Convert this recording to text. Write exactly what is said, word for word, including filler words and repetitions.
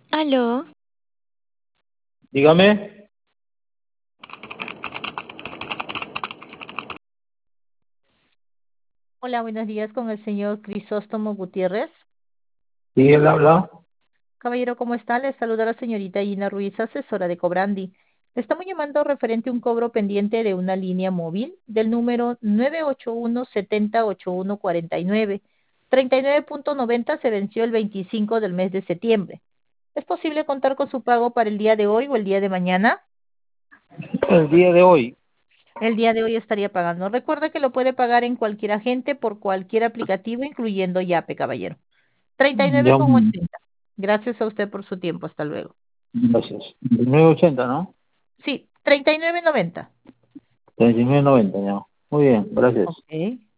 Aló, Dígame. Hola, buenos días con el señor Crisóstomo Gutiérrez. Sí, él habla. Caballero, ¿cómo está? Le saluda la señorita Gina Ruiz, asesora de Cobrandi. Le estamos llamando referente a un cobro pendiente de una línea móvil del número nueve ocho uno siete cero ocho uno cuatro nueve. treinta y nueve punto noventa se venció el veinticinco del mes de septiembre. ¿Es posible contar con su pago para el día de hoy o el día de mañana? El día de hoy. El día de hoy estaría pagando. Recuerda que lo puede pagar en cualquier agente por cualquier aplicativo, incluyendo Yape, caballero. treinta y nueve Ya, con ochenta. Gracias a usted por su tiempo. Hasta luego. gracias. nueve ochenta, ¿no? Sí, treinta y nueve noventa. treinta y nueve noventa, ya. Muy bien, gracias. Ok.